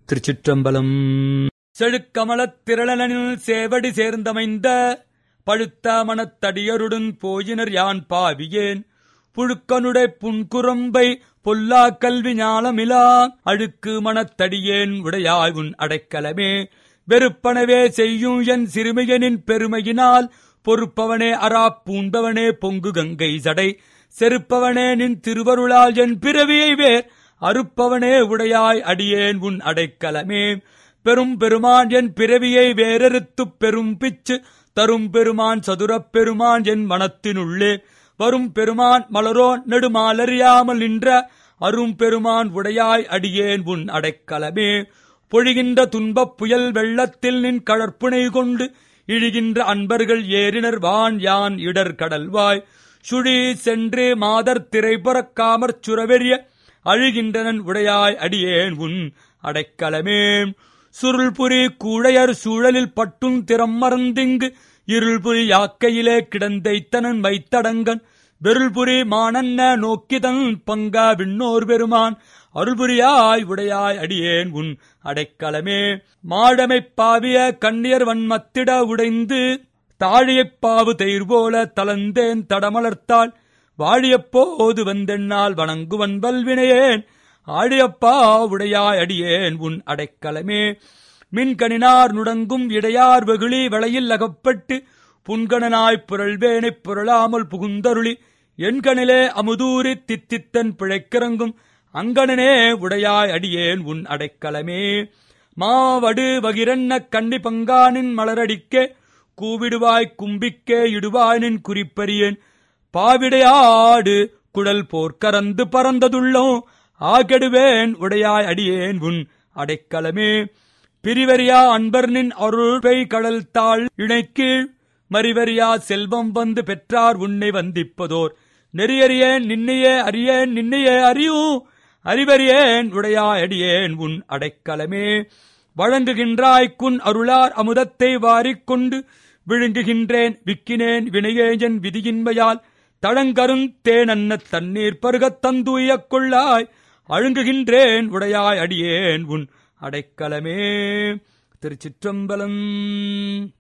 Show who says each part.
Speaker 1: திருச்சிற்றம்பலம். செழுக்கமலத் திரளனில் சேவடி சேர்ந்தமைந்த பழுத்த மனத்தடியருடன் போயினர் யான் பாவியேன். புழுக்கனுடை புன்குரம்பை பொல்லா கல்வி ஞானமிலா அழுக்கு மனத்தடியேன் உடையாய் உன் அடைக்கலமே. வெறுப்பனவே செய்யும் என் சிறுமியனின் பெருமையினால் பொறுப்பவனே அரா பூண்டவனே பொங்கு கங்கை சடை செருப்பவனே நின் திருவருளால் என் பிறவியை வேர் அறுப்பவனே உடையாய் அடியேன் உன் அடைக்கலமே. பெரும் பெருமான் என் பிறவியை வேறறுத்துப் பெரும் பிச்சு தரும் பெருமான் சதுரப் பெருமான் என் மனத்தினுள்ளே வரும் பெருமான் மலரோன் நெடுமாலறியாமல் நின்ற அரும் பெருமான் உடையாய் அடியேன் உன் அடைக்கலமே. பொழிகின்ற துன்பப் புயல் வெள்ளத்தில் நின் கடற்புனை கொண்டு இழிகின்ற அன்பர்கள் ஏறினர் வான் யான் இடர் கடல்வாய் சுழி சென்று மாதர் திரைபுறக் காமற் சுரவெறிய அழுகின்றனன் உடையாய் அடியேன் உன் அடைக்கலமே. சுருள்புரி கூழையர் சூழலில் பட்டுங் திறம் மறந்திங்கு இருள்புரி யாக்கையிலே கிடந்தைத்தனன் வைத்தடங்கன் வெருள்புரி மானன்ன நோக்கிதன் பங்கா விண்ணோர் பெருமான் அருள்புரியாய் உடையாய் அடியேன் உன் அடைக்கலமே. மாடமைப் பாவிய கண்ணியர் வன்மத்திட உடைந்து தாழியைப் பாவு தெயிர்போல தளர்ந்தேன் தடமலர்த்தாள் வாழியப்போது வந்தென்னால் வணங்குவன் வல்வினையேன் ஆழியப்பா உடையாய் அடியேன் உன் அடைக்கலமே. மின்கணினார் நுடங்கும் இடையார் வெகுளி வளையில் அகப்பட்டு புன்கணனாய்ப் புரள்வேனைப் புரளாமல் புகுந்தருளி என்கணிலே அமுதூரி தித்தித்தன் பிழைக்கிறங்கும் அங்கணனே உடையாய் அடியேன் உன் அடைக்கலமே. மாவடு வகிரன்ன கண்ணி பங்கானின் மலரடிக்கே கூவிடுவாய் கும்பிக்கே இடுவாய்னின் குறிப்பறியேன் பாவிடையாடு குடல் போர்க்கறந்து பறந்ததுள்ளோ ஆகெடுவேன் உடையாய் அடியேன் உன் அடைக்கலமே. பிரிவரியா அன்பர்னின் அருள்பை கடல் தாழ் இணைக்கீழ் மறிவரியா செல்வம் வந்து பெற்றார் உன்னை வந்திப்பதோர் நெறியறியேன் நின்னையே அறியேன் நின்னையே அறியும் அறிவறியேன் உடையாய் அடியேன் உன் அடைக்கலமே. வழங்குகின்றாய்க்குன் அருளார் அமுதத்தை வாரிக்கொண்டு விழுங்குகின்றேன் விக்கினேன் வினையேஜன் விதியின்மையால் தடங்கருந் தேனன்ன தண்ணீர் பருகத் தந்துயக் கொள்ளாய் அழுங்குகின்றேன் உடையாய் அடியேன் உன் அடைக்கலமே. திருச்சிற்றம்பலம்.